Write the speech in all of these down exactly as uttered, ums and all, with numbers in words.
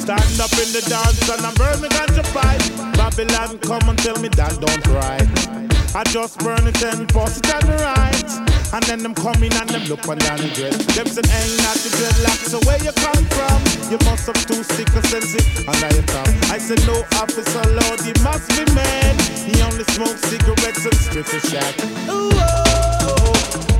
Stand up in the dance and I burn me ganja pipe. Babylon come and tell me that don't right. I just burn it and pass it on the right. And then them come in and them look on down the dress. Them say ain't not the dreadlocks, so where you come from? You must have two sick or sensitive and I come. I said no officer Lord, he must be mad. He only smokes cigarettes and strips a shack. Ooh, oh, oh.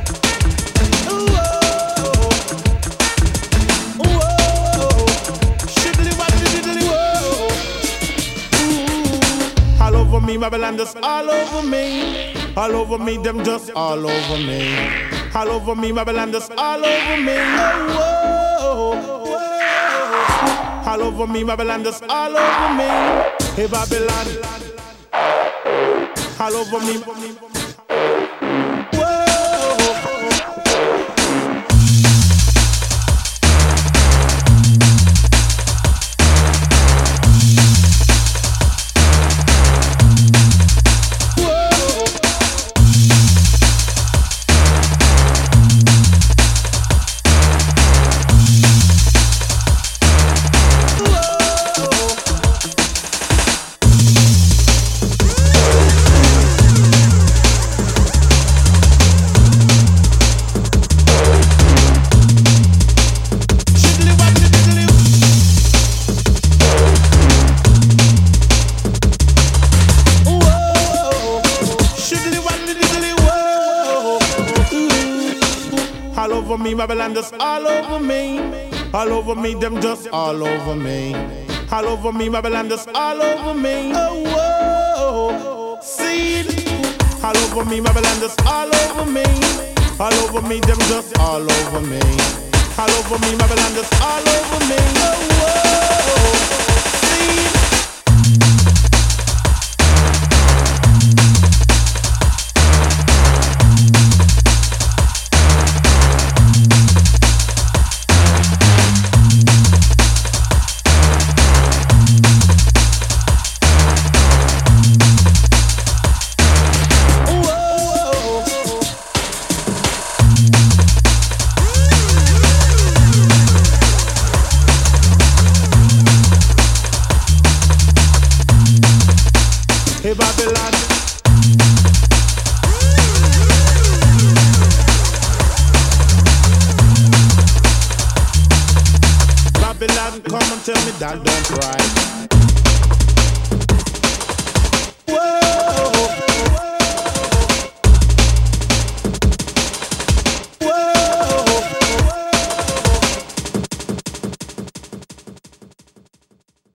All over me, Babylon just all over me. All over me, them just all over me. All over me, Babylon just all over me. Oh, oh, oh. All over me, Babylon just all over me. Hey Babylon, all over me. All over me, Babylon just all over me. All over me, them just all over me. All over me, Babylon just all over me. Oh, whoa, see it. All over me, Babylon just all over me. All over me, them just all over me. All over me, Babylon just all over me. Oh, whoa, see it. Hey Babylon, Babylon, come and tell me that don't cry.